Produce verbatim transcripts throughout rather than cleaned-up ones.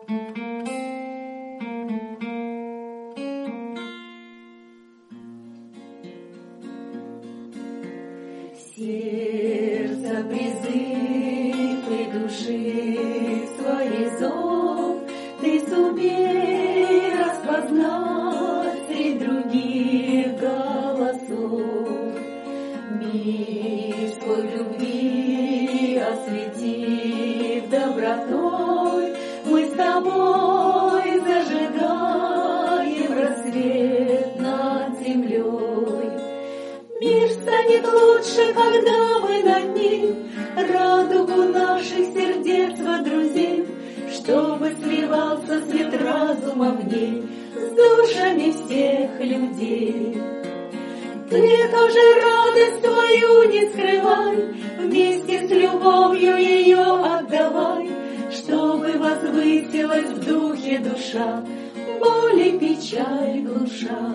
Сердце призыв и души своей зов ты сумей распознать среди других голосов. Мир свой любви осветив добротой, мы с тобой зажигаем рассвет над землей. Мир станет лучше, когда мы над ним радугу наших сердец водрузим, чтобы сливался свет разума в ней с душами всех людей. Ты тоже радость твою не скрывай, вместе с любовью ее отдавай, чтобы возвысилась в духе душа, боль и печаль глуша.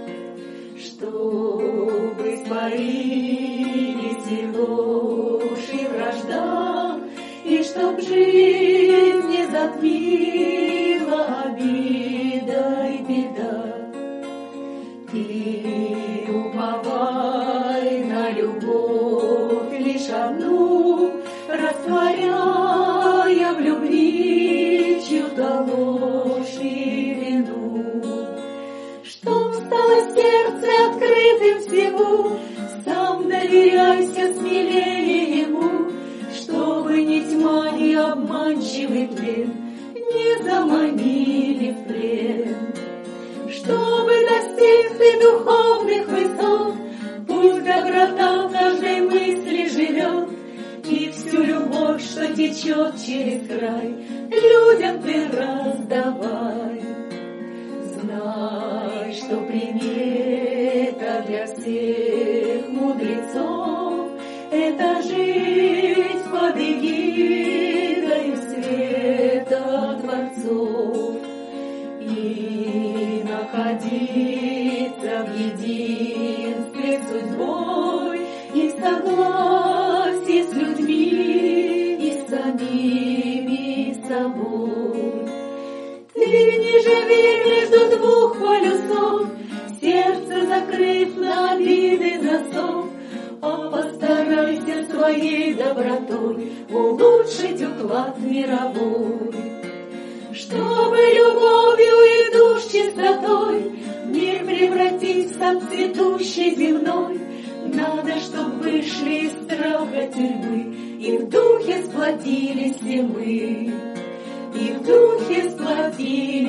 Чтобы испарились и ложь, и вражда, и чтоб жизнь не затмила обида и беда. Ты уповай на любовь лишь одну, растворяя в любви чью-то ложь и вину. Чтоб стало сердце открытым всему, сам доверяйся смелее ему, чтобы ни тьма, ни обманчивый плен не заманили в плен. Чтобы достиг ты духовных высот, пусть доброта в каждой мысли живет, и всю любовь, что течет через край, людям ты раздавай. Знай, что примета для всех мудрецов — это жить под эгидой света Творцов и находиться в единстве с судьбой и в согласии с людьми и с самими собой. Ты не живи между двух полюсов, сердце закрыв на обиды засов, а постарайся своей добротой улучшить уклад мировой. Чтобы любовью и душ чистотой мир превратить в сад цветущий земной, надо, чтоб вышли из страха тюрьмы и в духе сплотились все мы. И в духе сплотились